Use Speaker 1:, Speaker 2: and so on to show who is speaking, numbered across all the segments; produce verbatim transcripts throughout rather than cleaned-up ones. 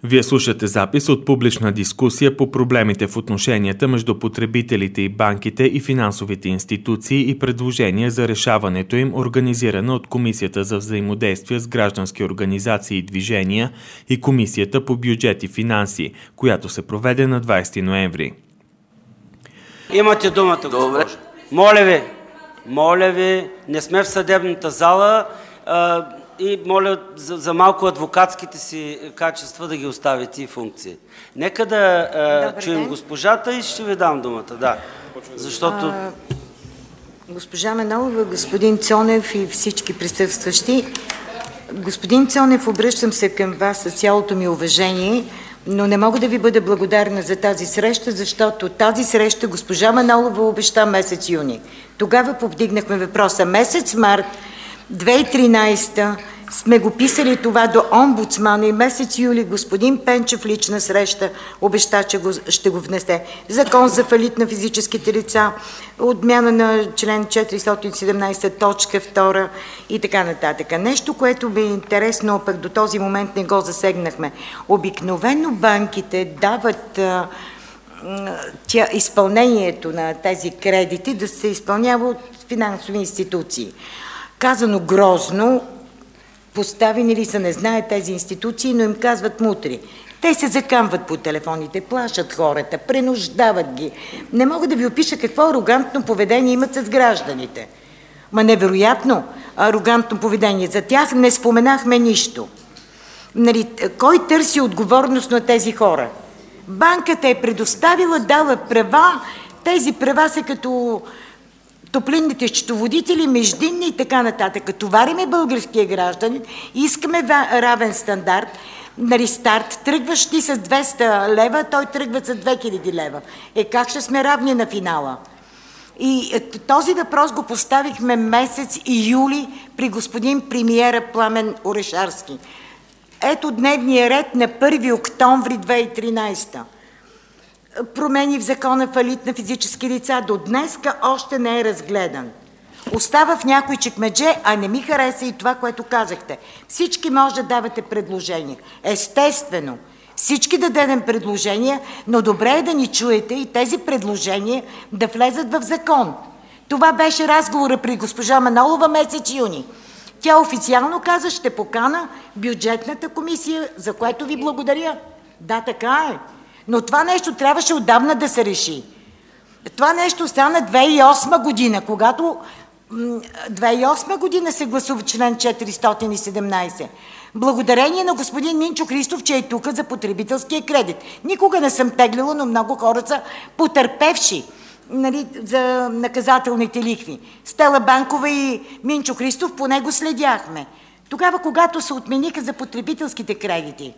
Speaker 1: Вие слушате запис от публична дискусия по проблемите в отношенията между потребителите и банките и финансовите институции и предложения за решаването им, организирана от Комисията за взаимодействие с граждански организации и движения и Комисията по бюджет и финанси, която се проведе на двадесети ноември.
Speaker 2: Имате думата, госпожо. Моля ви, моля ви, не сме в съдебната зала а, и моля за, за малко адвокатските си качества да ги оставите и функции. Нека да а, чуем ден. Госпожата и ще ви дам думата. Да, защото...
Speaker 3: А, госпожа Манолова, господин Цонев и всички присъстващи, господин Цонев, обръщам се към вас с цялото ми уважение, но не мога да ви бъда благодарна за тази среща, защото тази среща госпожа Манолова обеща месец юни. Тогава повдигнахме въпроса. Месец март две хиляди и тринадесета сме го писали това до омбудсмана и месец юли господин Пенчев лична среща обеща, че го, ще го внесе. Закон за фалит на физическите лица, отмяна на член четиристотин и седемнадесет, точка втора и така нататък. Нещо, което би е интересно, пък до този момент не го засегнахме. Обикновено банките дават а, тя, изпълнението на тези кредити да се изпълнява от финансови институции. Казано грозно, поставени ли са, не знаят тези институции, но им казват мутри. Те се закамват по телефоните, плашат хората, принуждават ги. Не мога да ви опиша какво арогантно поведение имат с гражданите. Ма невероятно арогантно поведение. За тях не споменахме нищо. Нали, кой търси отговорност на тези хора? Банката е предоставила, дала права. Тези права са като топлинните счетоводители, междинни и така нататък. Товариме българския гражданин, искаме равен стандарт, нали, старт, тръгваш ти с двеста лева, той тръгва с две хиляди лева. Е, как ще сме равни на финала? И този въпрос го поставихме месец и юли при господин премиера Пламен Орешарски. Ето дневния ред на първи октомври две хиляди и тринадесета. Промени в закона фалит на физически лица до днеска още не е разгледан. Остава в някой чекмедже, а не ми хареса и това, което казахте. Всички може да давате предложения. Естествено, всички да дадем предложения, но добре е да ни чуете и тези предложения да влезат в закон. Това беше разговора при госпожа Манолова месец юни. Тя официално каза, ще покана бюджетната комисия, за което ви благодаря. Да, така е. Но това нещо трябваше отдавна да се реши. Това нещо стана две хиляди и осма година, когато две хиляди и осма година се гласува член четиристотин и седемнадесет. Благодарение на господин Минчо Христов, че е тук за потребителския кредит. Никога не съм теглила, но много хора са потърпевши, нали, за наказателните лихви. Стела Банкова и Минчо Христов, по него следяхме. Тогава, когато се отмениха за потребителските кредити,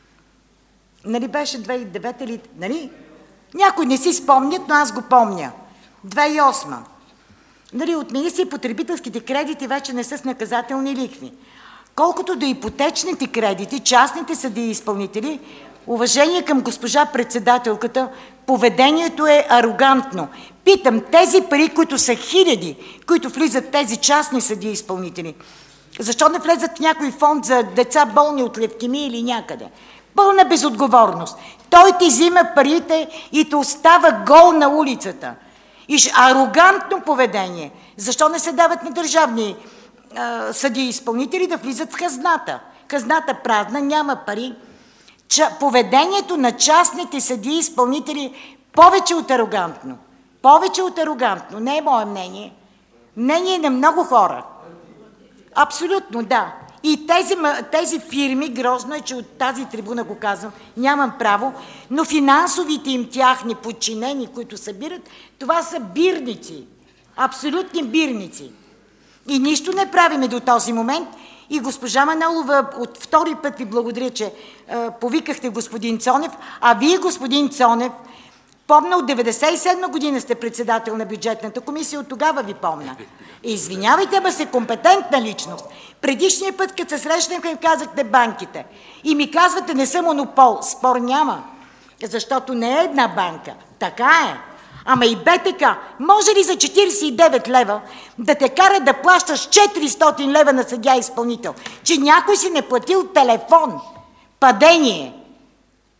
Speaker 3: нали беше две хиляди и девета или... Нали? Някой не си спомнят, но аз го помня. две хиляди и осма. Нали, отмени се и потребителските кредити вече не са с наказателни лихви. Колкото до ипотечните кредити, частните съдии и изпълнители, уважение към госпожа председателката, поведението е арогантно. Питам, тези пари, които са хиляди, които влизат тези частни съдии и изпълнители, защо не влезат в някой фонд за деца болни от левкемия или някъде? Пълна безотговорност. Той ти взима парите и те остава гол на улицата. И арогантно поведение. Защо не се дават на държавни а, съдии и изпълнители да влизат в хазната? Хазната празна, няма пари. Ча, поведението на частните съдии и изпълнители повече от арогантно. Повече от арогантно. Не е мое мнение. Мнение на много хора. Абсолютно, да. И тези, тези фирми, грозно е, че от тази трибуна го казвам, нямам право, но финансовите им тяхни подчинени, които събират, това са бирници, абсолютни бирници. И нищо не правиме до този момент. И госпожа Манолова, от втори път ви благодаря, че е, повикахте господин Цонев, а вие, господин Цонев, помня, от деветдесет и седма година сте председател на бюджетната комисия, от тогава ви помня. Извинявайте, ама се компетентна личност. Предишния път, като се срещнахме, им казахте банките. И ми казвате, не съм монопол. Спор няма, защото не е една банка. Така е. Ама и БТК, може ли за четиридесет и девет лева да те кара да плащаш четиристотин лева на съдия изпълнител? Че някой си не платил телефон. Падение.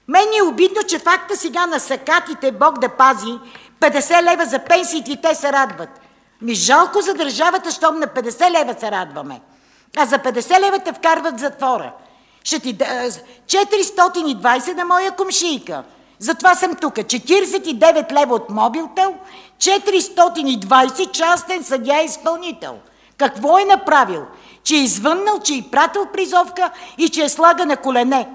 Speaker 3: Мен е обидно, че факта сега на сакатите, Бог да пази, петдесет лева за пенсиите и те се радват. Ми жалко за държавата, щом на петдесет лева се радваме. А за петдесет лева те вкарват в затвора. Ще ти да... четиристотин и двайсет на моя комшийка. Затова съм тук. четирийсет и девет лева от Мобилтел, четиристотин и двайсет частен съдия изпълнител. Какво е направил? Че е извъннал, че е пратил призовка и че е слага на колене.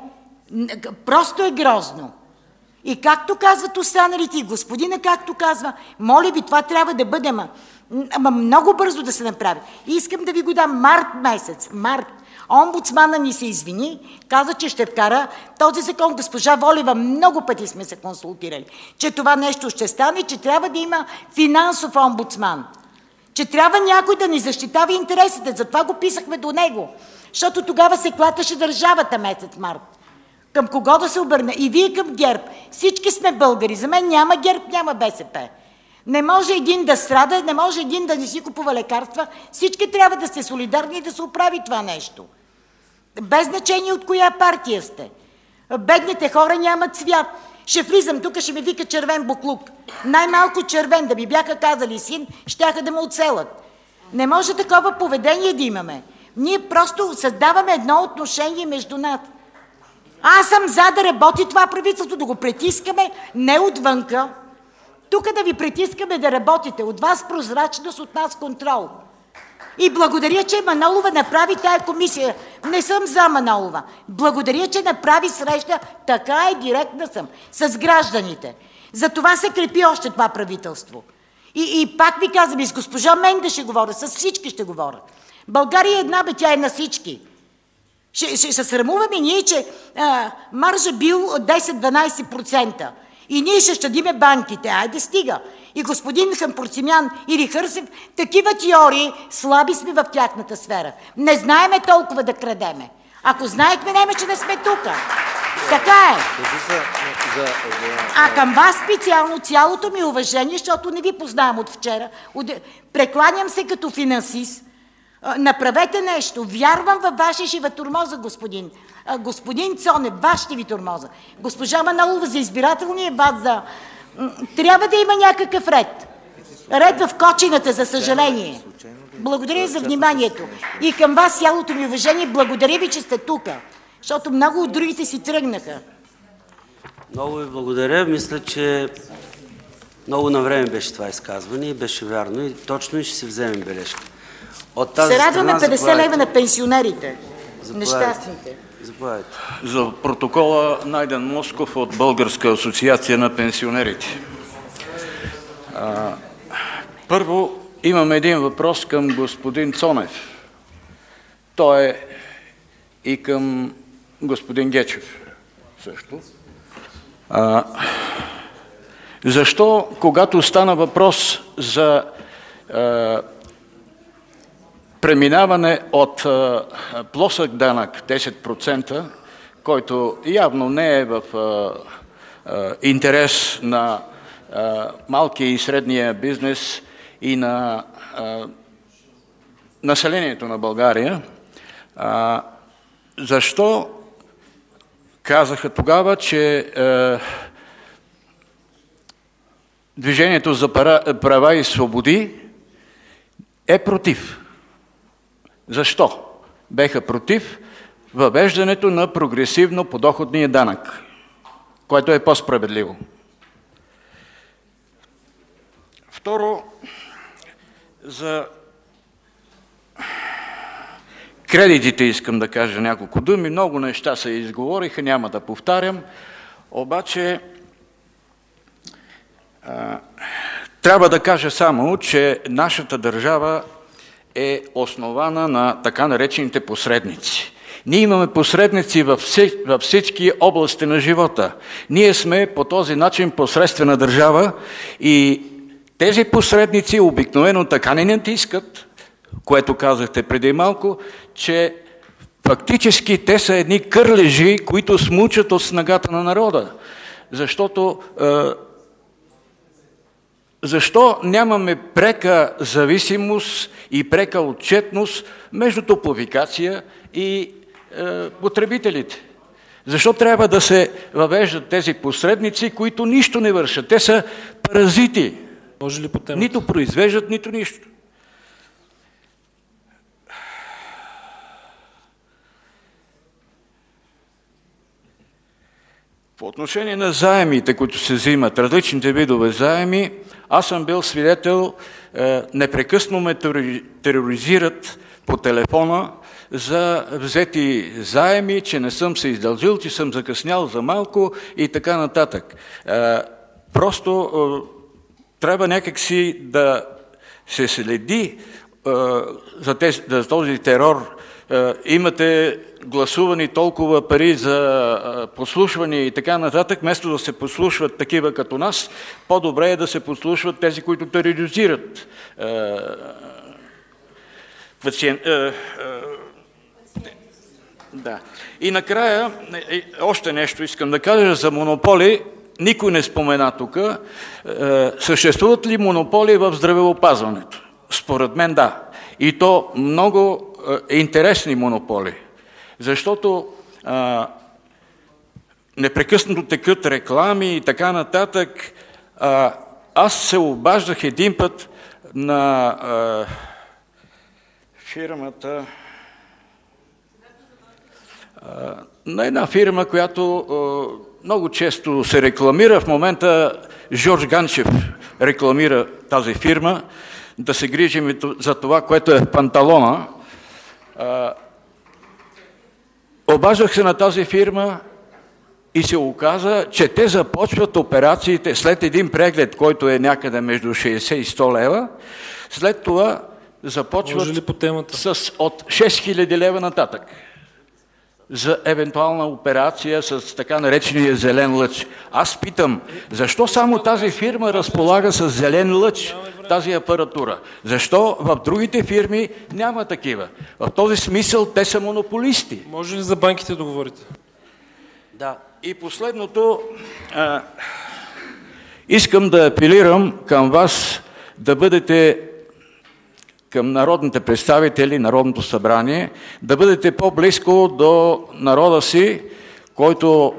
Speaker 3: Просто е грозно. И както казват останалите, и господина както казва, моля ви, това трябва да бъде ма, ама много бързо да се направи. И искам да ви го дам март месец. Март. Омбудсмана ни се извини, каза, че ще вкара този закон. Госпожа Волева, много пъти сме се консултирали, че това нещо ще стане, че трябва да има финансов омбудсман. Че трябва някой да ни защитава интересите. Затова го писахме до него. Защото тогава се клатеше държавата месец март. Към кого да се обърне? И вие към ГЕРБ. Всички сме българи. За мен няма ГЕРБ, няма БСП. Не може един да страда, не може един да не си купува лекарства. Всички трябва да сте солидарни и да се оправи това нещо. Без значение от коя партия сте. Бедните хора нямат цвят. Ще влизам тук, ще ми вика червен буклук. Най-малко червен, да ми бяха казали син, щяха да му отселят. Не може такова поведение да имаме. Ние просто създаваме едно отношение между нас. Аз съм за да работи това правителство, да го притискаме не отвънка. Тук да ви притискаме да работите. От вас прозрачност, от нас контрол. И благодаря, че Манолова направи тая комисия. Не съм за Манолова. Благодаря, че направи среща, така е, директна съм, с гражданите. За това се крепи още това правителство. И, и пак ви казвам, и с госпожа Менда ще говоря, с всички ще говоря. България е една, бе, тя е на всички. Ще, ще, ще срамуваме ние, че а, маржа бил десет-дванайсет процента. И ние ще щадиме банките. Айде стига. И господин Хампурцимян или Хърсев, такива теории, слаби сме в тяхната сфера. Не знаеме толкова да крадеме. Ако знаехме, неме, че да сме тука. Така е. А към вас специално цялото ми уважение, защото не ви познавам от вчера, прекланям се като финансист. Направете нещо. Вярвам във вашия животурмоза, господин. Господин Цонев, ваш ще ви турмоза. Госпожа Манолова за избирателния баз за... Трябва да има някакъв ред. Ред в кочината, за съжаление. Благодаря за вниманието. И към вас цялото ми уважение, благодаря ви, че сте тук. Защото много от другите си тръгнаха.
Speaker 2: Много ви благодаря. Мисля, че много навреме беше това изказване и беше вярно и точно и ще си вземем бележка. От тази
Speaker 3: се радваме
Speaker 2: страна,
Speaker 3: петдесет лева на пенсионерите. Нещастните.
Speaker 2: Заповядайте.
Speaker 4: За протокола Найден Москов от Българска асоциация на пенсионерите. А, първо имам един въпрос към господин Цонев. Той е и към господин Гечев също. А, защо, когато стана въпрос за а, преминаване от а, плосък данък десет процента, който явно не е в а, а, интерес на а, малкия и средния бизнес и на а, населението на България, а, защо казаха тогава, че а, Движението за права и свободи е против? Защо беха против въвеждането на прогресивно подоходния данък, което е по-справедливо? Второ, за кредитите искам да кажа няколко думи. Много неща се изговориха, няма да повтарям. Обаче а, трябва да кажа само, че нашата държава е основана на така наречените посредници. Ние имаме посредници във всички области на живота. Ние сме по този начин посредствена държава и тези посредници обикновено така не натискат, което казахте преди малко, че фактически те са едни кърлежи, които смучат от снагата на народа. Защото е, защо нямаме прека зависимост и прека отчетност между топлофикация и е, потребителите? Защо трябва да се въвеждат тези посредници, които нищо не вършат? Те са паразити.
Speaker 5: Може ли по темата?
Speaker 4: Нито произвеждат, нито нищо. По отношение на заемите, които се взимат, различните видове заеми, аз съм бил свидетел, е, непрекъсно ме тероризират по телефона за взети заеми, че не съм се издължил, че съм закъснял за малко и така нататък. Е, просто е, трябва някакси да се следи е, за, тези, за този терор. Е, имате гласувани толкова пари за послушване и така нататък, вместо да се послушват такива като нас, по-добре е да се послушват тези, които тероризират е, пациент. Е, е, да. И накрая, е, още нещо искам да кажа за монополи. Никой не спомена тук. Е, съществуват ли монополи в здравеопазването? Според мен да. И то много е, интересни монополи. Защото а, непрекъснато текат реклами и така нататък. А, аз се обаждах един път на а, фирмата, а, на една фирма, която а, много често се рекламира. В момента Жорж Ганчев рекламира тази фирма, да се грижим за това, което е в панталона. А, Обаждах се на тази фирма и се оказа, че те започват операциите след един преглед, който е някъде между шейсет и сто лева. След това започват
Speaker 5: по темата?
Speaker 4: С от шест хиляди лева нататък за евентуална операция с така наречения зелен лъч. Аз питам, защо само тази фирма разполага с зелен лъч, тази апаратура? Защо в другите фирми няма такива? В този смисъл те са монополисти.
Speaker 5: Може ли за банките да говорите?
Speaker 4: Да. И последното, а, искам да апелирам към вас да бъдете, към народните представители, Народното събрание, да бъдете по-близко до народа си, който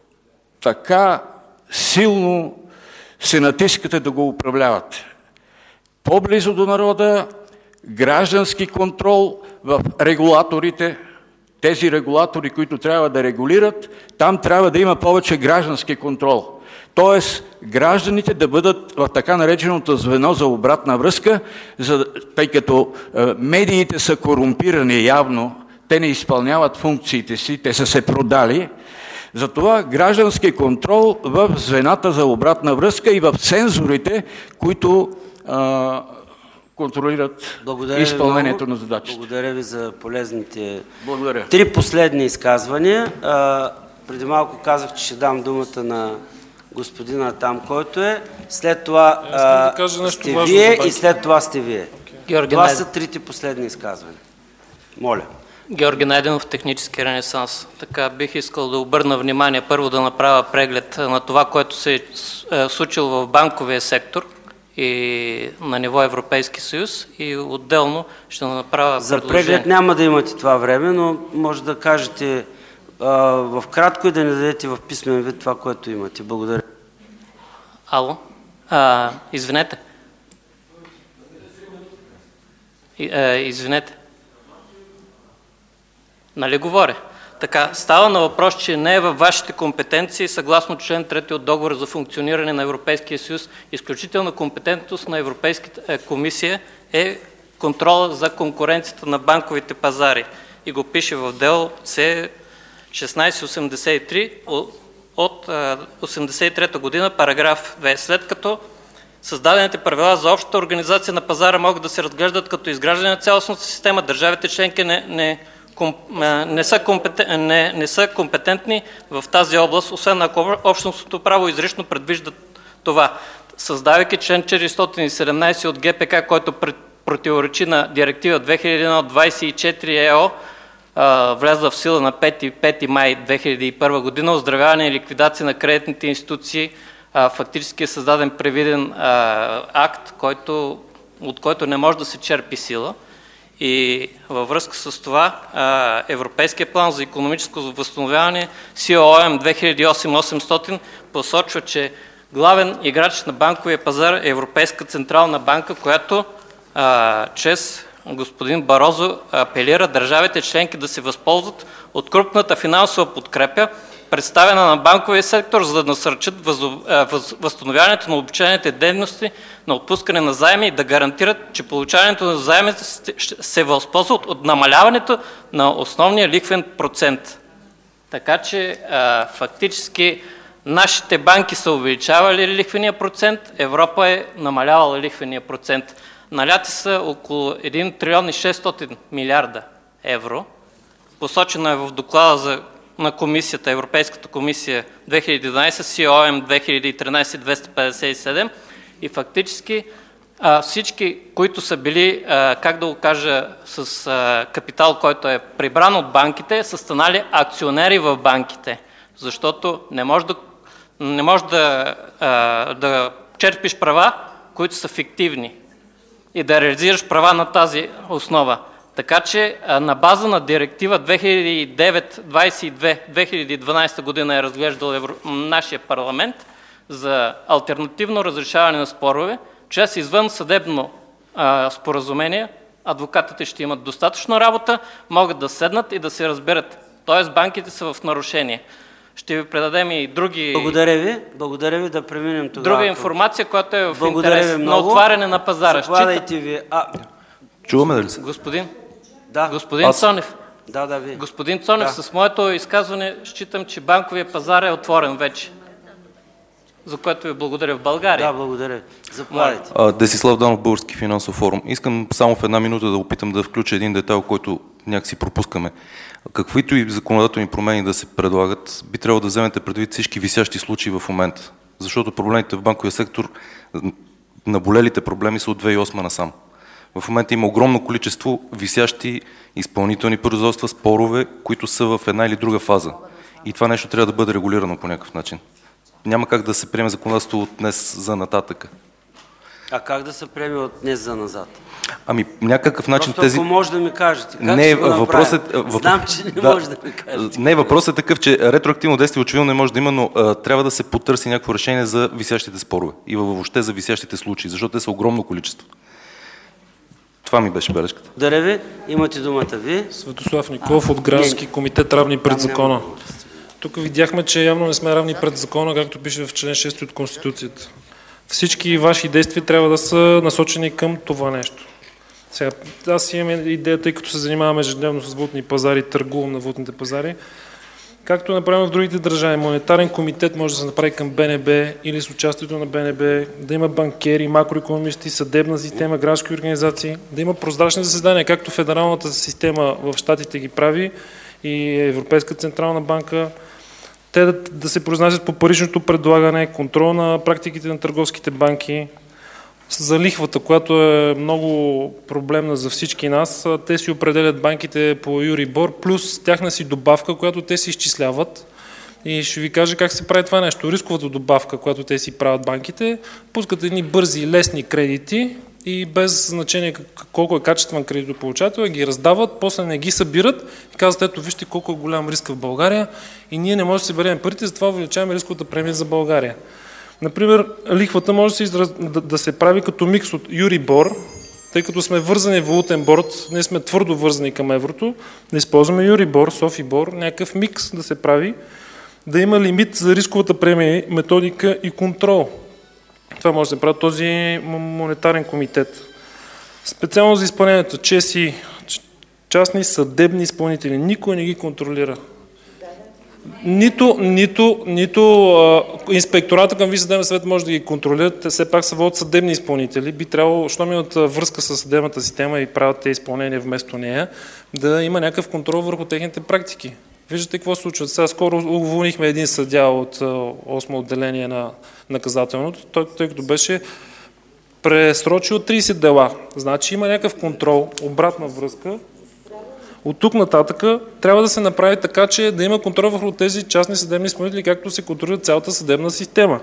Speaker 4: така силно се натискате да го управлявате. По-близо до народа, граждански контрол в регулаторите, тези регулатори, които трябва да регулират, там трябва да има повече граждански контрол. Тоест, гражданите да бъдат в така нареченото звено за обратна връзка, за, тъй като е, медиите са корумпирани явно, те не изпълняват функциите си, те са се продали. Затова граждански контрол в звената за обратна връзка и в цензурите, които е, контролират
Speaker 2: Благодаря
Speaker 4: изпълнението
Speaker 2: ви
Speaker 4: на задачите.
Speaker 2: Благодаря ви за полезните
Speaker 4: Благодаря.
Speaker 2: Три последни изказвания. А, преди малко казах, че ще дам думата на господина там, който е. След това а,
Speaker 5: да
Speaker 2: сте вие и след това сте вие.
Speaker 6: Георги
Speaker 2: това
Speaker 6: Найден...
Speaker 2: са трите последни изказвания. Моля.
Speaker 6: Георги Найденов, Технически ренесанс. Така, бих искал да обърна внимание, първо да направя преглед на това, което се е случило в банковия сектор и на ниво Европейски съюз, и отделно ще направя
Speaker 2: За
Speaker 6: предложение.
Speaker 2: преглед няма да имате това време, но може да кажете а, в кратко и да ни дадете в писмен вид това, което имате. Благодаря.
Speaker 6: Ало? А, извинете. И, а, извинете. Нали говоря? Така, става на въпрос, че не е във вашите компетенции, съгласно член трети от договора за функциониране на Европейския съюз. Изключителна компетентност на Европейската комисия е контрола за конкуренцията на банковите пазари. И го пише в дело С шестнайсет осемдесет и три от осемдесет и трета година, параграф две. След като създадените правила за общата организация на пазара могат да се разглеждат като изграждане на цялостната система, държавите членки не, не Не са, компетен... не, не са компетентни в тази област, освен ако общностното право изрично предвижда това. Създавайки член четиристотин и седемнайсет от Г П К, който противоречи на директива две хиляди и едно двайсет и четири Е О, влязла в сила на пети май две хиляди и първа година, оздравяване и ликвидация на кредитните институции, фактически е създаден превиден акт, който, от който не може да се черпи сила. И във връзка с това Европейския план за икономическо възстановяване Си О Ем две хиляди и осем осемстотин посочва, че главен играч на банковия пазар е Европейска централна банка, която а, чрез господин Барозо апелира държавите членки да се възползват от крупната финансова подкрепа, представена на банковия сектор, за да насърчат възстановяването на обичайните дейности на отпускане на заеми и да гарантират, че получаването на заемите се възползват от намаляването на основния лихвен процент. Така че фактически нашите банки са увеличавали лихвения процент, Европа е намалявала лихвения процент. Наляти са около един трилион и шестстотин милиарда евро. Посочено е в доклада за, на комисията, Европейската комисия две хиляди и дванадесета, Си О Ем две хиляди и тринадесета двеста петдесет и седем и фактически а, всички, които са били, а, как да го кажа, с а, капитал, който е прибран от банките, са станали акционери в банките, защото не може да, не може да, а, да черпиш права, които са фиктивни и да реализираш права на тази основа. Така че на база на директива две хиляди и девета двадесет и две две хиляди и дванадесета година е разглеждал Евро... нашия парламент за алтернативно разрешаване на спорове, чрез извън съдебно а, споразумение, адвокатите ще имат достатъчно работа, могат да седнат и да се разберат. Тоест банките са в нарушение. Ще ви предадем и други...
Speaker 2: Благодаря ви. Благодаря ви, да преминем тогава.
Speaker 6: Друга информация, която е в
Speaker 2: Благодаря
Speaker 6: интерес на отваряне на пазара.
Speaker 2: Закладайте ви. А...
Speaker 7: Чуваме ли се?
Speaker 6: Господин,
Speaker 2: да.
Speaker 6: господин
Speaker 7: Аз...
Speaker 6: Цонев.
Speaker 2: Да, да, ви.
Speaker 6: Господин Цонев, да. С моето изказване считам, че банковия пазар е отворен вече. За което ви благодаря в България.
Speaker 2: Да, благодаря. Заповядайте.
Speaker 7: Десислав Данов, Български финансов форум. Искам само в една минута да опитам да включа един детайл, който някакси пропускаме. Каквито и законодателни промени да се предлагат, би трябвало да вземете предвид всички висящи случаи в момента. Защото проблемите в банковия сектор, наболелите проблеми са от две хиляди и осма насам. В момента има огромно количество висящи изпълнителни производства, спорове, които са в една или друга фаза. И това нещо трябва да бъде регулирано по някакъв начин. Няма как да се приеме законодателство от днес за нататък.
Speaker 2: А как да се приеме от днес за назад?
Speaker 7: Ами, някакъв начин
Speaker 2: Просто
Speaker 7: тези...
Speaker 2: ако може да ми кажете, как
Speaker 7: не,
Speaker 2: ще го
Speaker 7: въпросът,
Speaker 2: Знам, че не
Speaker 7: да,
Speaker 2: може да ми кажете.
Speaker 7: Не, въпросът е такъв, че ретроактивно действие очевидно не може да има, но а, трябва да се потърси някакво решение за висящите спорове и въобще за висящите случаи, защото те са огромно количество. Това ми беше бележката.
Speaker 2: Благодаря ви. Имате думата ви.
Speaker 5: Светослав Николов от Граждански комитет равни пред закона. Тук видяхме, че явно не сме равни пред закона, както пише в член шести от Конституцията. Всички ваши действия трябва да са насочени към това нещо. Сега, аз имам идея, тъй като се занимаваме ежедневно с валутни пазари, търгувам на валутните пазари. Както направим в другите държави, монетарен комитет може да се направи към Б Н Б или с участието на Б Н Б, да има банкери, макроекономисти, съдебна система, граждански организации, да има прозрачни заседания, както федералната система в Щатите ги прави и Европейска централна банка. Те да, да се произнасят по паричното предлагане, контрол на практиките на търговските банки, за лихвата, която е много проблемна за всички нас. Те си определят банките по Юрибор, плюс тяхна си добавка, която те си изчисляват. И ще ви кажа как се прави това нещо. Рисковата добавка, която те си правят банките, пускат едни бързи, лесни кредити и без значение колко е качествен кредитополучател, ги раздават, после не ги събират и казват, ето вижте колко е голям риск в България и ние не можем да съберем парите, затова увеличаваме рисковата премия за България. Например, лихвата може да се, израз... да, да се прави като микс от Юрибор, тъй като сме вързани в валутен борд, ние сме твърдо вързани към еврото, да използваме Юрибор, Софибор, някакъв микс да се прави, да има лимит за рисковата премия, методика и контрол. Това може да се прави този монетарен комитет. Специално за изпълнението, чеси, частни съдебни изпълнители, никой не ги контролира. Нито, нито, нито а, инспектората към Висшия съдебен съвет може да ги контролират, те все пак са водят съдебни изпълнители. Би трябвало, щом имат връзка с съдебната система и правят те изпълнения вместо нея, да има някакъв контрол върху техните практики. Виждате какво се случва. Сега скоро уволнихме един съдия от осмо отделение на наказателното, той, тъй като беше пресрочил тридесет дела. Значи има някакъв контрол, обратна връзка. От тук нататък трябва да се направи така, че да има контрол върху тези частни съдебни изпълнители, както се контролира цялата съдебна система.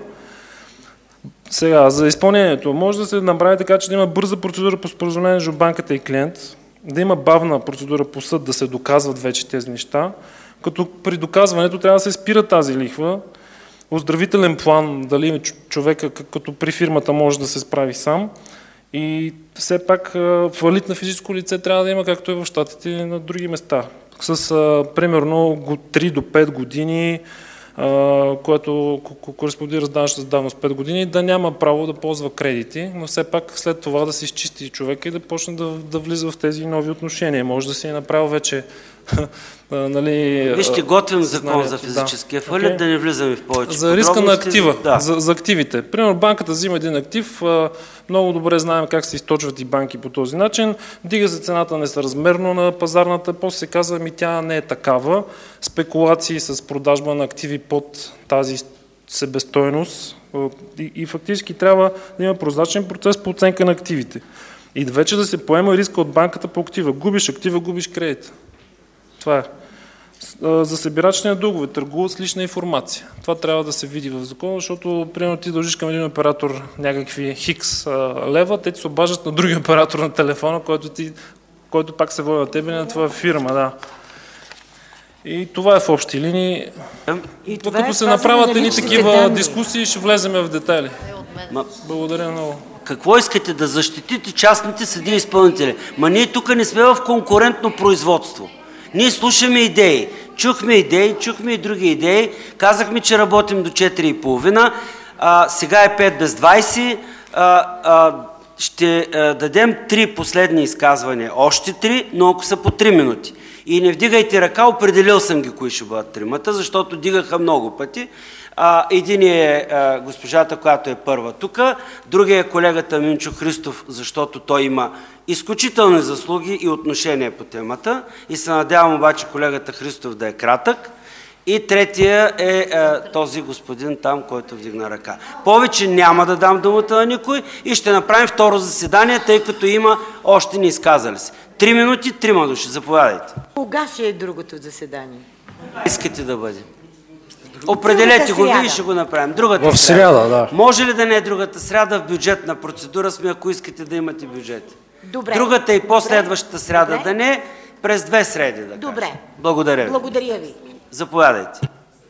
Speaker 5: Сега, за изпълнението може да се направи така, че да има бърза процедура по споразумение между банката и клиент, да има бавна процедура по съд да се доказват вече тези неща, като при доказването трябва да се спира тази лихва. Оздравителен план, дали човека като при фирмата може да се справи сам. И все пак фалит на физическо лице трябва да има, както е в щатите и на други места. С а, примерно три до пет години, а, което кореспондира с данъчната давност пет години, да няма право да ползва кредити, но все пак след това да се изчисти човека и да почне да, да влиза в тези нови отношения. Може да си е направил вече нали,
Speaker 2: Вижте, готвим закон за физическия фалит, да. Okay. да не влизаме в повече
Speaker 5: за риска на актива, да. за, за активите. Примерно банката взима един актив, много добре знаем как се източват и банки по този начин, дига се цената несъразмерно на пазарната, после се казва, ми тя не е такава, спекулации с продажба на активи под тази себестойност и, и фактически трябва да има прозрачен процес по оценка на активите. И вече да се поема риска от банката по актива. Губиш актива, губиш кредит. Това е. За събирачния дългове търгуват с лична информация. Това трябва да се види в закона, защото примерно ти дължиш към един оператор някакви хикс лева, те ти се обаждат на другия оператор на телефона, който, ти, който пак се води на тебе и на твоя фирма. Да. И това е в общи линии. Като се направят едни такива данни. Дискусии, ще влеземе в детайли. Ма... Благодаря много.
Speaker 2: Какво искате? Да защитите частните съдии и изпълнители? Ма ние тук не сме в конкурентно производство. Ние слушаме идеи. Чухме идеи, чухме и други идеи. Казахме, че работим до четири и половина. А, сега е пет без двайсет. А, а, ще а, дадем три последни изказвания. Още три, но ако са по три минути. И не вдигайте ръка, определил съм ги кои ще бъдат тримата, защото дигаха много пъти. А, един е а, госпожата, която е първа тук, другия е колегата Минчо Христов, защото той има изключителни заслуги и отношения по темата и се надявам обаче колегата Христов да е кратък. И третия е, е този господин там, който вдигна ръка. Повече няма да дам думата на никой и ще направим второ заседание, тъй като има още не изказали се. Три минути, трима души. Заповядайте.
Speaker 3: Кога ще е другото заседание?
Speaker 2: Искате да бъде? Определете го вие и ще го направим. Другата
Speaker 8: в сряда, да.
Speaker 2: Може ли да не е другата сряда? В бюджетна процедура сме, ако искате да имате бюджет.
Speaker 3: Добре.
Speaker 2: Другата и последващата сряда
Speaker 3: Добре.
Speaker 2: да не е, през две среди да
Speaker 3: Добре.
Speaker 2: кажем. Благодаря ви.
Speaker 3: Благодаря ви.
Speaker 2: Заповядайте.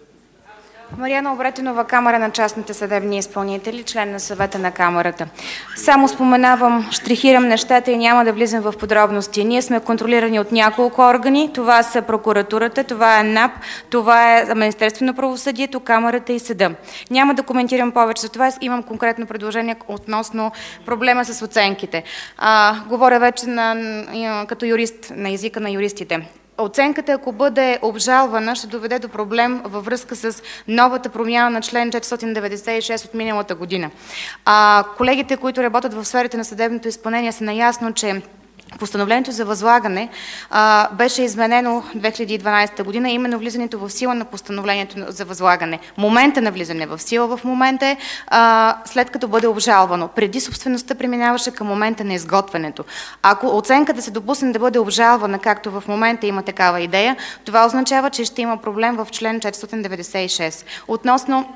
Speaker 9: Мариана Обретенова, Камара на частните съдебни изпълнители, член на съвета на Камарата. Само споменавам, штрихирам нещата и няма да влизам в подробности. Ние сме контролирани от няколко органи. Това са прокуратурата, това е НАП, това е Министерство на правосъдието, Камарата и съда. Няма да коментирам повече за това. Имам конкретно предложение относно проблема с оценките. А, говоря вече на, като юрист, на езика на юристите. Оценката, ако бъде обжалвана, ще доведе до проблем във връзка с новата промяна на член четиристотин деветдесет и шест от миналата година. А, колегите, които работят в сферите на съдебното изпълнение, са наясно, че постановлението за възлагане а, беше изменено две хиляди и дванадесета година, именно влизането в сила на постановлението за възлагане. Момента на влизане в сила в момента е а, след като бъде обжалвано. Преди собствеността преминаваше към момента на изготвянето. Ако оценката се допусне да бъде обжалвана, както в момента има такава идея, това означава, че ще има проблем в член четиристотин деветдесет и шест. Относно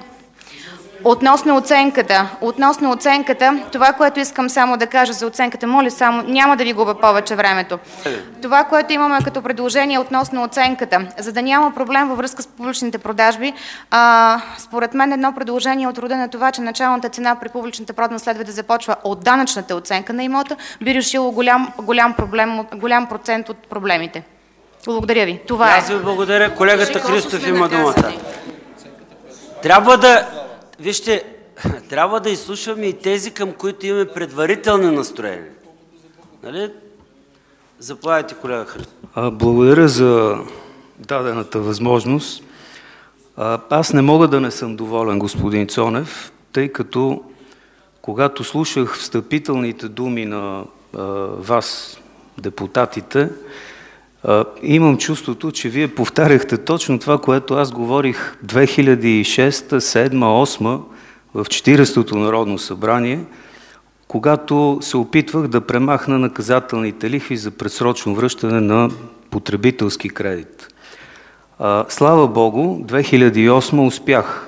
Speaker 9: Относно оценката, относно оценката, това, което искам само да кажа за оценката, моля само, няма да ви губя повече времето. Това, което имаме като предложение относно оценката, за да няма проблем във връзка с публичните продажби, а, според мен едно предложение от рода на това, че началната цена при публичната продан следва да започва от данъчната оценка на имота, би решило голям, голям, проблем, голям процент от проблемите. Благодаря ви. Това е.
Speaker 2: Аз ви благодаря. Колегата Христов има думата. Трябва да... Вижте, трябва да изслушваме и тези, към които имаме предварителни настроения. Нали? Заповядайте, колега Христов.
Speaker 8: Благодаря за дадената възможност. Аз не мога да не съм доволен, господин Цонев, тъй като когато слушах встъпителните думи на вас, депутатите, имам чувството, че вие повтаряхте точно това, което аз говорих две хиляди и шеста, седма, осма в четиридесетото Народно събрание, когато се опитвах да премахна наказателните лихви за предсрочно връщане на потребителски кредит. Слава Богу, две хиляди и осма успях.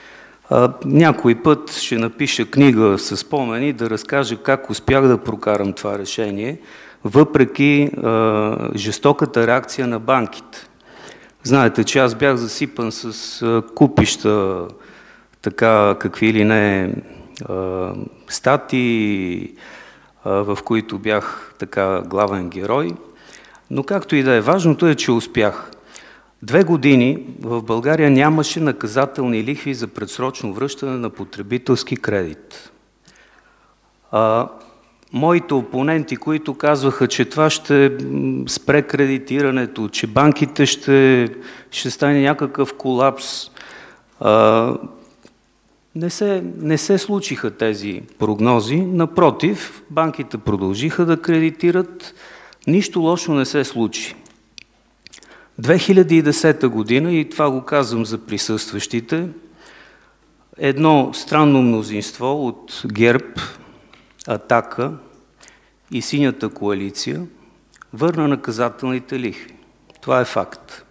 Speaker 8: Някой път ще напиша книга със спомени да разкажа как успях да прокарам това решение. въпреки а, жестоката реакция на банките. Знаете, че аз бях засипан с а, купища, така какви или не а, статии, а, в които бях така главен герой. Но както и да е, важното е, че успях. Две години в България нямаше наказателни лихви за предсрочно връщане на потребителски кредит. А, моите опоненти, които казваха, че това ще спре кредитирането, че банките ще, ще стане някакъв колапс, а, не се, не се случиха тези прогнози. Напротив, банките продължиха да кредитират, нищо лошо не се случи. две хиляди и десета година, и това го казвам за присъстващите, едно странно мнозинство от ГЕРБ, Атака и Синята коалиция върна наказателните лихви. Това е факт.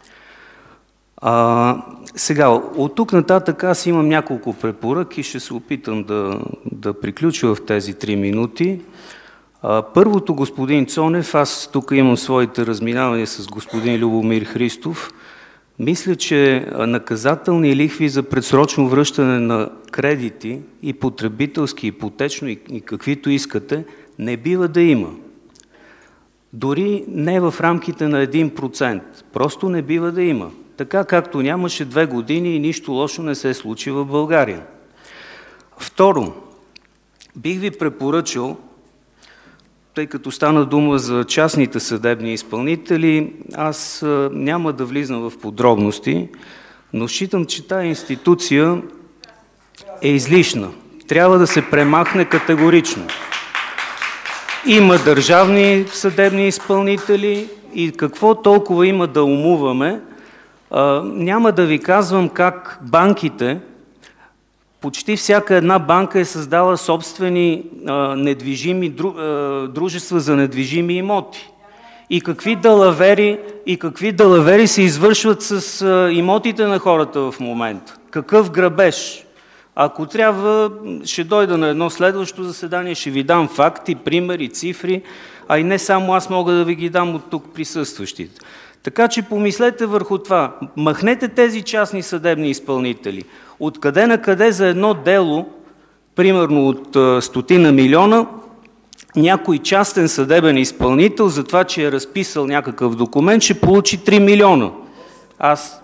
Speaker 8: А, сега, от тук нататък аз имам няколко препоръки, ще се опитам да, да приключа в тези три минути. А, първото, господин Цонев, аз тук имам своите разминавания с господин Любомир Христов. Мисля, че наказателни лихви за предсрочно връщане на кредити и потребителски, ипотечно и, и каквито искате, не бива да има. Дори не в рамките на един процент. Просто не бива да има. Така както нямаше две години и нищо лошо не се случи в България. Второ, бих ви препоръчал, тъй като стана дума за частните съдебни изпълнители, аз няма да влизам в подробности, но считам, че тая институция е излишна. Трябва да се премахне категорично. Има държавни съдебни изпълнители и какво толкова има да умуваме. А, няма да ви казвам как банките, почти всяка една банка е създала собствени а, недвижими, дру, а, дружества за недвижими имоти. И какви далавери, и какви далавери се извършват с а, имотите на хората в момента. Какъв грабеж? Ако трябва, ще дойда на едно следващо заседание, ще ви дам факти, примери, цифри, а и не само аз мога да ви ги дам от тук присъстващите. Така че помислете върху това. Махнете тези частни съдебни изпълнители. Откъде на къде за едно дело, примерно от а, стотина милиона, някой частен съдебен изпълнител за това, че е разписал някакъв документ, ще получи три милиона. Аз,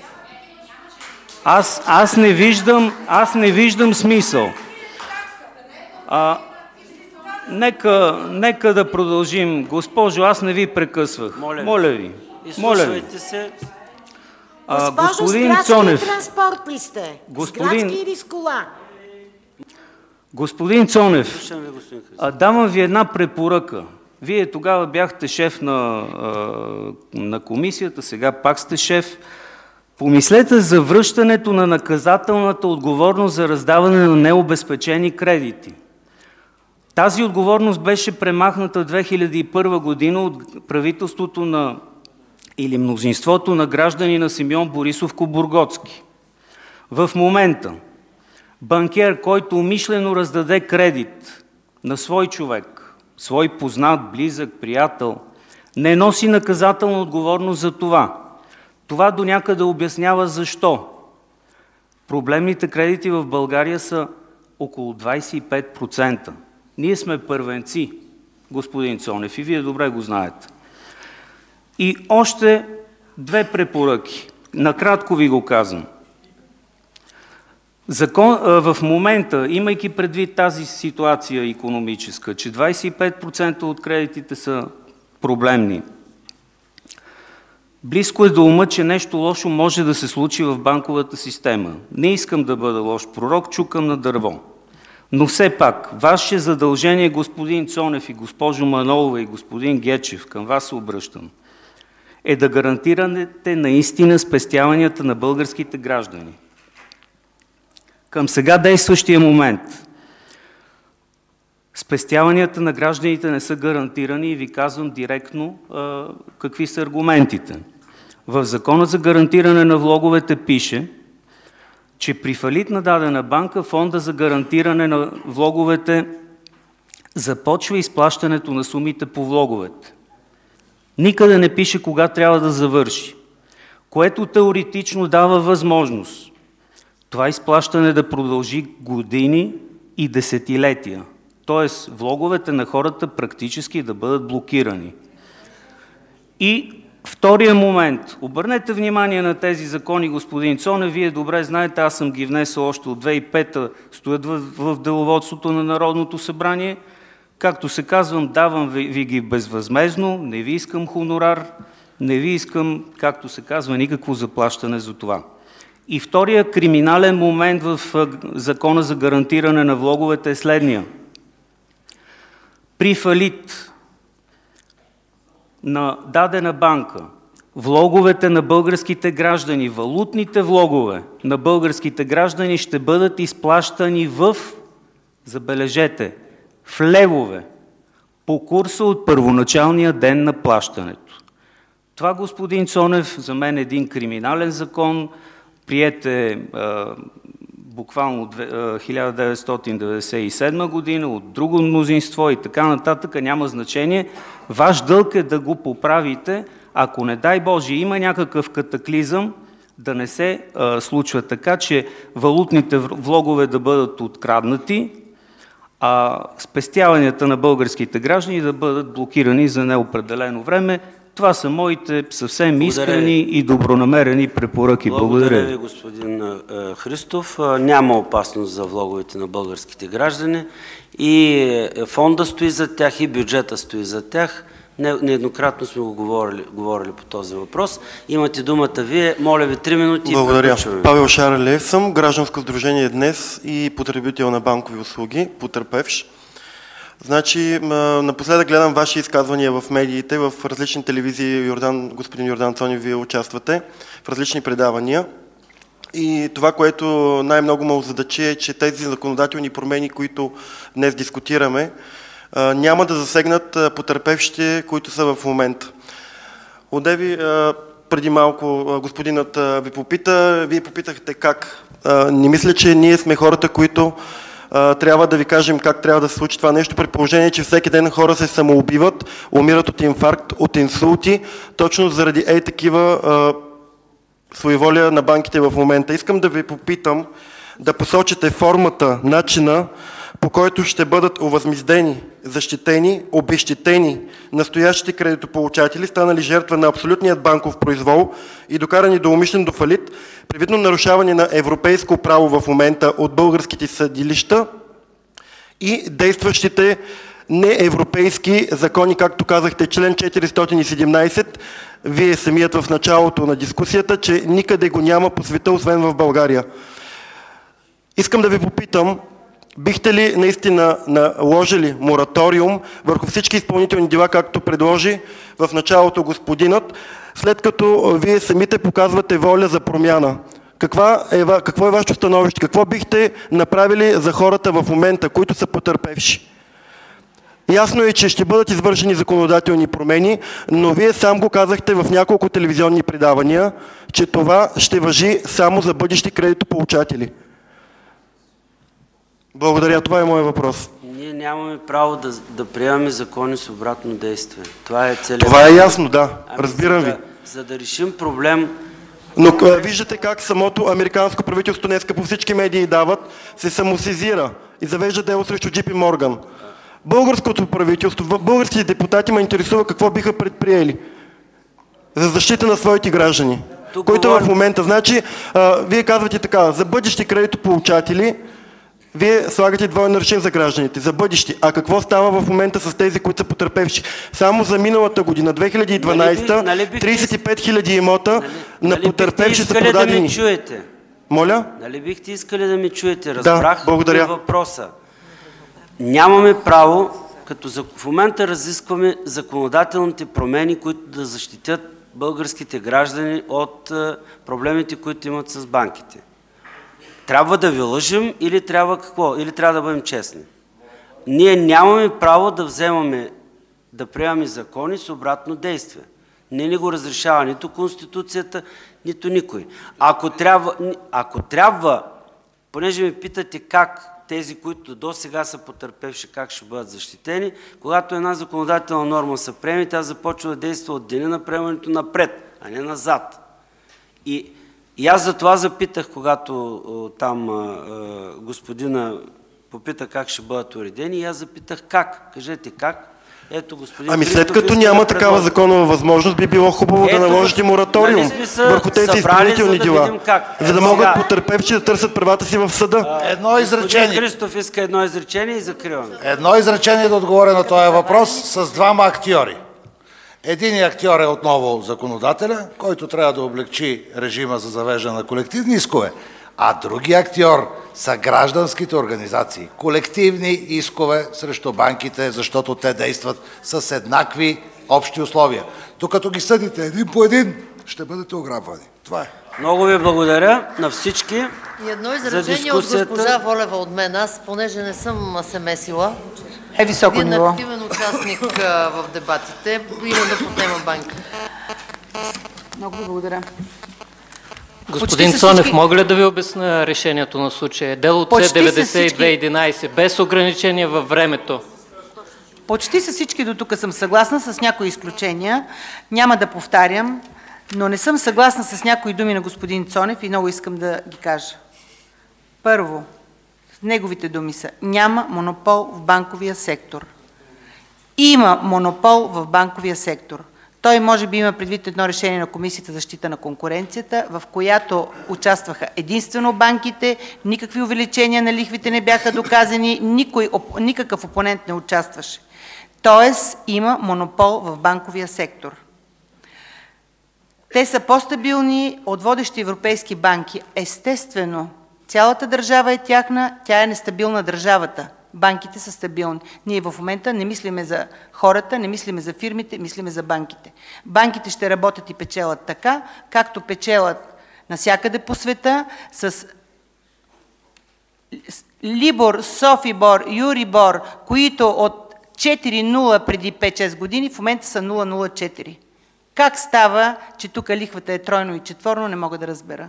Speaker 8: аз, аз, не, виждам, аз не виждам смисъл. А, нека, нека да продължим. Госпожо, аз не ви прекъсвах. Моля, Моля ви.
Speaker 2: Изслушвайте се.
Speaker 3: А, господин Цонев, транспорт ли сте?
Speaker 8: Господин,
Speaker 3: с градски или с кола?
Speaker 8: Господин Цонев, а, давам ви една препоръка. Вие тогава бяхте шеф на, на комисията, сега пак сте шеф. Помислете за връщането на наказателната отговорност за раздаване на необезпечени кредити. Тази отговорност беше премахната в две хиляди и първа година от правителството на или мнозинството на граждани на Симеон Борисов Кобургготски. В момента банкер, който умишлено раздаде кредит на свой човек, свой познат, близък, приятел, не носи наказателна отговорност за това. Това до някъде обяснява защо. Проблемните кредити в България са около двадесет и пет процента. Ние сме първенци, господин Цонев, и вие добре го знаете. И още две препоръки. Накратко ви го казвам. Закон, в момента, имайки предвид тази ситуация икономическа, че двадесет и пет процента от кредитите са проблемни, близко е до ума, че нещо лошо може да се случи в банковата система. Не искам да бъда лош пророк, чукам на дърво. Но все пак, ваше задължение, господин Цонев и госпожо Манолова и господин Гечев, към вас се обръщам, е да гарантирате наистина спестяванията на българските граждани. Към сега действащия момент спестяванията на гражданите не са гарантирани и ви казвам директно а, какви са аргументите. В Закона за гарантиране на влоговете пише, че при фалит на дадена банка фонда за гарантиране на влоговете започва изплащането на сумите по влоговете. Никъде не пише кога трябва да завърши, което теоретично дава възможност това изплащане да продължи години и десетилетия. Т.е. влоговете на хората практически да бъдат блокирани. И втория момент. Обърнете внимание на тези закони, господин Цонев. Вие добре знаете, аз съм ги внесъл още от две хиляди и пета, стоят в, в деловодството на Народното събрание. Както се казвам, давам ви, ви ги безвъзмездно, не ви искам хонорар, не ви искам, както се казва, никакво заплащане за това. И втория криминален момент в Закона за гарантиране на влоговете е следния. При фалит на дадена банка, влоговете на българските граждани, валутните влогове на българските граждани ще бъдат изплащани в, забележете, в левове, по курса от първоначалния ден на плащането. Това, господин Цонев, за мен е един криминален закон, приет е буквално хиляда деветстотин деветдесет и седма година от друго мнозинство и така нататък, няма значение. Ваш дълг е да го поправите, ако не дай Боже има някакъв катаклизъм, да не се а, случва така, че валутните влогове да бъдат откраднати, а спестяванията на българските граждани да бъдат блокирани за неопределено време. Това са моите съвсем Благодаря. искрени и добронамерени препоръки. Благодаря.
Speaker 2: Благодаря ви, господин Христов. Няма опасност за влоговете на българските граждани и фонда стои за тях, и бюджета стои за тях. Нееднократно сме го говорили, говорили по този въпрос. Имате думата вие. Моля ви, три минути.
Speaker 10: Благодаря. Павел Шарелев съм, гражданско сдружение Днес и потребител на банкови услуги, потърпевш. Значи, напоследък гледам ваши изказвания в медиите, в различни телевизии, Йордан, господин Йордан Цонев, вие участвате в различни предавания. И това, което най-много ме озадачи е, че тези законодателни промени, които днес дискутираме, няма да засегнат потърпевшите, които са в момента. Одеви, преди малко господинът ви попита, вие попитахте как. Не мисля, че ние сме хората, които трябва да ви кажем как трябва да се случи това нещо, при положение, че всеки ден хора се самоубиват, умират от инфаркт, от инсулти, точно заради ей такива своеволия на банките в момента. Искам да ви попитам да посочите формата, начина, по който ще бъдат овъзмездени, защитени, обезщетени настоящите кредитополучатели, станали жертва на абсолютният банков произвол и докарани до умишлен до фалит, при видно нарушаване на европейско право в момента от българските съдилища и действащите неевропейски закони, както казахте, член четиристотин и седемнайсет, вие самият в началото на дискусията, че никъде го няма по света, освен в България. Искам да ви попитам, бихте ли наистина наложили мораториум върху всички изпълнителни дела, както предложи в началото господинът, след като вие самите показвате воля за промяна? Каква е, какво е вашето становище? Какво бихте направили за хората в момента, които са потърпевши? Ясно е, че ще бъдат извършени законодателни промени, но вие сам го казахте в няколко телевизионни предавания, че това ще важи само за бъдещи кредитополучатели. Благодаря, това е моят въпрос.
Speaker 2: Ние нямаме право да, да приемаме закони с обратно действие. Това е целият.
Speaker 10: Това е ясно, да. Ами разбирам
Speaker 2: за
Speaker 10: ви.
Speaker 2: Да, за да решим проблем...
Speaker 10: Но а, виждате как самото американско правителство днеска по всички медии дават, се самосезира и завежда дело срещу Джей Пи Морган. Българското правителство, българските депутати ме интересува какво биха предприели за защита на своите граждани, Тук които говорим... в момента, значи, а, вие казвате така, за бъдещи кредитополучатели, вие слагате двоен аршин за гражданите, за бъдещи. А какво става в момента с тези, които са потърпевши? Само за миналата година, две хиляди и дванайсета, нали, нали трийсет и пет хиляди имота нали, на нали потърпевши са продадени.
Speaker 2: Да ми чуете?
Speaker 10: Моля?
Speaker 2: Нали бихте искали да ми чуете? Разбрах
Speaker 10: да, благодаря.
Speaker 2: въпроса. Нямаме право, като за, в момента разискваме законодателните промени, които да защитят българските граждани от uh, проблемите, които имат с банките. Трябва да ви лъжим или трябва какво? Или трябва да бъдем честни? Ние нямаме право да вземаме, да приемаме закони с обратно действие. Не ни го разрешава нито Конституцията, нито никой. Ако трябва, ако трябва, понеже ме питате как тези, които до сега са потърпевши, как ще бъдат защитени. Когато една законодателна норма се приеме, тя започва да действа от деня на приемането напред, а не назад. И, и аз за това запитах, когато там а, господина попита как ще бъдат уредени, и аз запитах как. Кажете как. Ето, господин
Speaker 10: ами
Speaker 2: Христов,
Speaker 10: след като
Speaker 2: иска
Speaker 10: няма
Speaker 2: да
Speaker 10: такава
Speaker 2: предложи.
Speaker 10: законова възможност, би било хубаво
Speaker 2: Ето,
Speaker 10: да наложите мораториум
Speaker 2: нали
Speaker 10: върху тези изпълнителни
Speaker 2: за да
Speaker 10: дела,
Speaker 2: как.
Speaker 10: за да могат потърпевши да търсят правата си в съда.
Speaker 11: А, едно изречение.
Speaker 2: Господин Христов иска едно изречение и закриваме.
Speaker 11: Едно изречение да отговоря на този въпрос с двама актьори. Единият актьор е отново законодателя, който трябва да облегчи режима за завеждане на колективни искове, а другият актьор са гражданските организации. Колективни искове срещу банките, защото те действат с еднакви общи условия. Докато ги съдите един по един, ще бъдете ограбвани. Това е.
Speaker 2: Много ви благодаря на всички.
Speaker 12: И едно
Speaker 2: за
Speaker 12: изречение от
Speaker 2: дискусията.
Speaker 12: госпожа Волева от мен. Аз, понеже не съм се месила,
Speaker 3: Е високо
Speaker 12: един
Speaker 3: ниво.
Speaker 12: активен участник а, в дебатите, именно по тема банка.
Speaker 3: Много ви благодаря.
Speaker 6: Господин
Speaker 3: Почти
Speaker 6: Цонев,
Speaker 3: всички...
Speaker 6: мога ли да ви обясня решението на случая? Дело
Speaker 3: Почти
Speaker 6: С деветдесет и две единадесет,
Speaker 3: всички...
Speaker 6: без ограничение във времето.
Speaker 3: Почти с всички до тук съм съгласна, с някои изключения. Няма да повтарям, но не съм съгласна с някои думи на господин Цонев и много искам да ги кажа. Първо, неговите думи са: няма монопол в банковия сектор. Има монопол в банковия сектор. Той може би има предвид едно решение на Комисията за защита на конкуренцията, в която участваха единствено банките, никакви увеличения на лихвите не бяха доказани, никой, никакъв опонент не участваше. Тоест има монопол в банковия сектор. Те са по-стабилни от водещи европейски банки. Естествено, цялата държава е тяхна, тя е нестабилна държавата. Банките са стабилни. Ние в момента не мислиме за хората, не мислиме за фирмите, мислиме за банките. Банките ще работят и печелят така, както печелят навсякъде по света, с Либор, Софибор, Юрибор, които от четири нула преди пет-шест години в момента са нула цяло нула четири. Как става, че тук лихвата е тройно и четворно, не мога да разбера.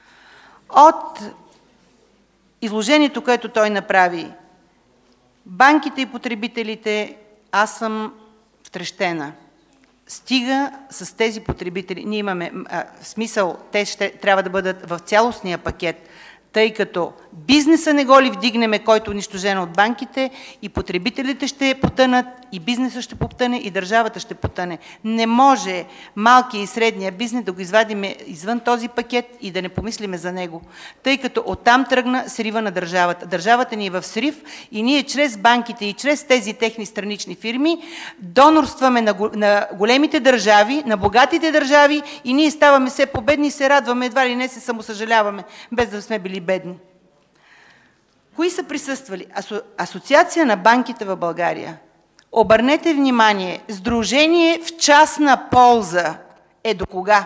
Speaker 3: От изложението, което той направи, банките и потребителите, аз съм втрещена. Стига с тези потребители. Ние имаме а, смисъл, те ще трябва да бъдат в цялостния пакет, тъй като бизнеса не го ли вдигнеме, който е унищожен от банките, и потребителите ще потънат, и бизнеса ще потъне, и държавата ще потъне. Не може малкия и средния бизнес да го извадиме извън този пакет и да не помислиме за него, тъй като оттам тръгна срива на държавата. Държавата ни е в срив и ние чрез банките и чрез тези техни странични фирми донорстваме на, на големите държави, на богатите държави, и ние ставаме все победни и се радваме, едва ли не се самосъжаляваме, без да сме били бедни. Кои са присъствали? Асо... Асоциация на банките в България. Обърнете внимание, сдружение в частна полза е до кога?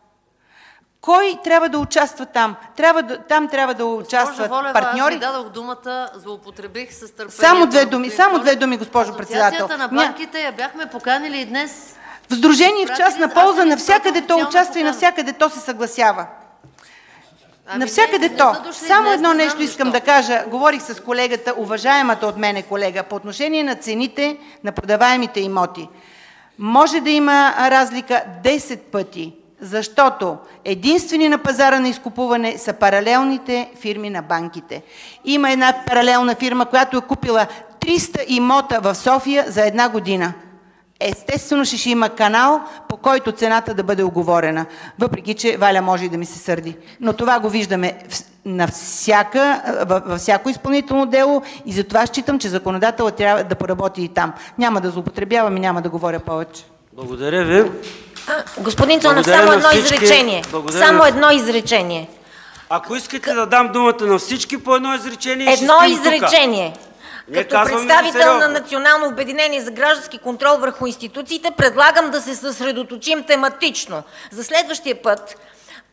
Speaker 3: Кой трябва да участва там? Трябва да, там трябва да участват
Speaker 12: Волева,
Speaker 3: партньори.
Speaker 12: аз ви дадох думата, злоупотребих с търпението.
Speaker 3: Само две думи, само две думи, госпожо председател.
Speaker 12: Асоциацията на банките я бяхме поканили и днес.
Speaker 3: В сдружение в частна полза навсякъде то участва и навсякъде то се съгласява. Ами навсякъде не, то. Не Само едно нещо искам да кажа. Говорих с колегата, уважаемата от мене колега, по отношение на цените на продаваемите имоти. Може да има разлика десет пъти, защото единствени на пазара на изкупуване са паралелните фирми на банките. Има една паралелна фирма, която е купила триста имота в София за една година. Естествено ще има канал, по който цената да бъде уговорена. Въпреки че Валя може и да ми се сърди. Но това го виждаме на всяка, във всяко изпълнително дело и затова считам, че законодателът трябва да поработи и там. Няма да злоупотребявам и няма да говоря повече.
Speaker 2: Благодаря ви.
Speaker 13: Господин Цонев, само едно изречение.
Speaker 2: Благодаря
Speaker 13: само
Speaker 2: на...
Speaker 13: едно изречение.
Speaker 2: Ако искате да дам думата на всички по едно изречение,
Speaker 13: едно
Speaker 2: ще
Speaker 13: изречение.
Speaker 2: Тука.
Speaker 13: Като представител на Национално обединение за граждански контрол върху институциите, предлагам да се съсредоточим тематично. За следващия път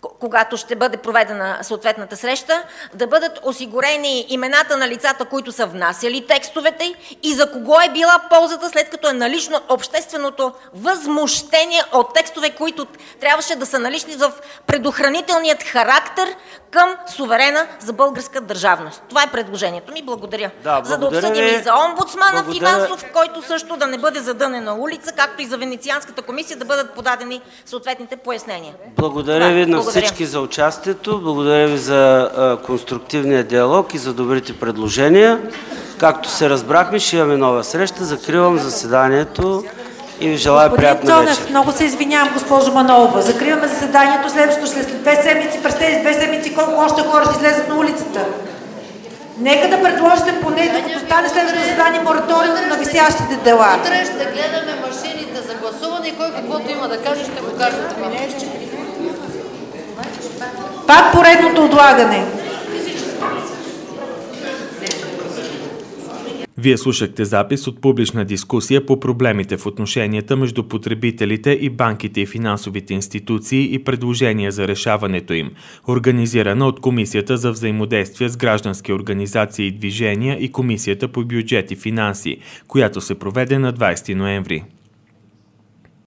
Speaker 13: когато ще бъде проведена съответната среща, да бъдат осигурени имената на лицата, които са внасяли текстовете и за кого е била ползата, след като е налично общественото възмущение от текстове, които трябваше да са налични в предохранителният характер към суверена за българска държавност. Това е предложението ми. Благодаря.
Speaker 2: Да,
Speaker 13: за да обсъдим
Speaker 2: ви.
Speaker 13: и за омбудсмана
Speaker 2: Благодаря.
Speaker 13: финансов, който също да не бъде задънена улица, както и за Венецианската комисия да бъдат подадени съответните пояснения.
Speaker 2: Благодаря
Speaker 13: Да,
Speaker 2: ви на
Speaker 13: благодаря.
Speaker 2: всички за участието, благодаря ви за а, конструктивния диалог и за добрите предложения. Както се разбрахме, ще имаме нова среща. Закривам заседанието и ви желая
Speaker 14: Господин
Speaker 2: приятна
Speaker 14: Цонев,
Speaker 2: вечер.
Speaker 14: много се извинявам, госпожо Манолова. Закриваме заседанието, следващото след две седмици. През тези две седмици колко още хора ще излезат на улицата? Нека да предложите поне, докато стане следващото заседание, мораториум на висящите дела.
Speaker 12: Утре ще гледаме машините за гласуване и кой каквото има да каже, ще го каже това.
Speaker 14: Пак поредното отлагане.
Speaker 1: Вие слушахте запис от публична дискусия по проблемите в отношенията между потребителите и банките и финансовите институции и предложения за решаването им, организирана от Комисията за взаимодействие с граждански организации и движения и Комисията по бюджет и финанси, която се проведе на двадесети ноември.